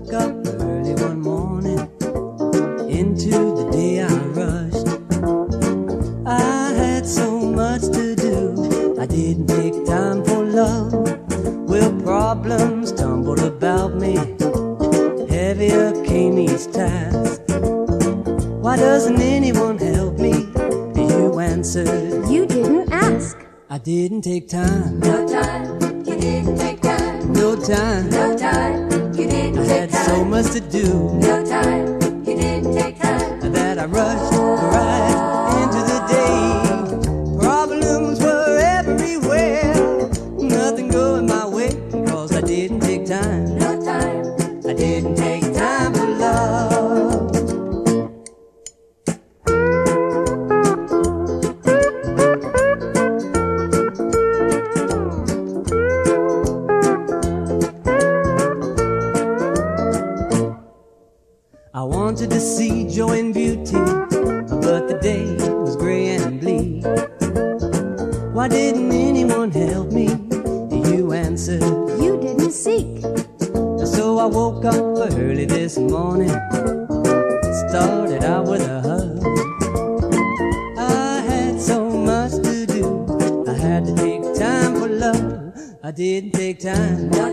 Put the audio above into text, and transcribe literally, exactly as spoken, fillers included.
woke up early one morning, into the day I rushed. I had so much to do, I didn't take time for love. Well, problems tumbled about me, heavier came each task. Why doesn't anyone help me? You answered, you didn't ask. I didn't take time. No time, you didn't take time. No time, No time, you didn't I take had time. so much to do No time, you didn't take time. that I rushed right into the day. Problems were everywhere, nothing going my way, because I didn't take time. No time, I didn't take time for love. I wanted to see joy and beauty, but the day was gray and bleak. Why didn't anyone help me? You answered, you didn't seek. so I woke up early this morning, started out with a hug. I had so much to do, I had to take time for love. I didn't take time.